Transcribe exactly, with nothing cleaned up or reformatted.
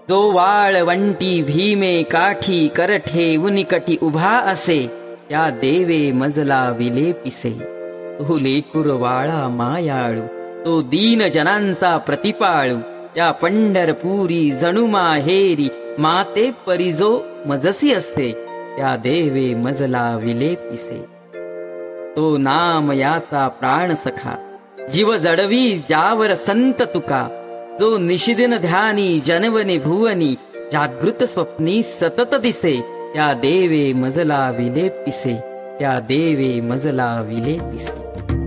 जो वाळवंटी भीमे काठी करठे उनिकटी उभा असे, त्या देवे मजला विलेपिसे. तो लेकुर वाळा मायाळू, तो दीन जनांचा प्रतिपाळू, त्या पंढरपुरी जणू माहेरी माते परिजो मजसी असे, त्या देवे मजला विलेपिसे. तो नाम याचा प्राण सखा, जीव जडवी ज्यावर संत तुका, जो निशिदिन ध्यानी जनवनी भुवनी, जागृत स्वप्नी सतत दिसे, त्या देवे मजला विलेपिसे, त्या देवे मजला विलेपिसे.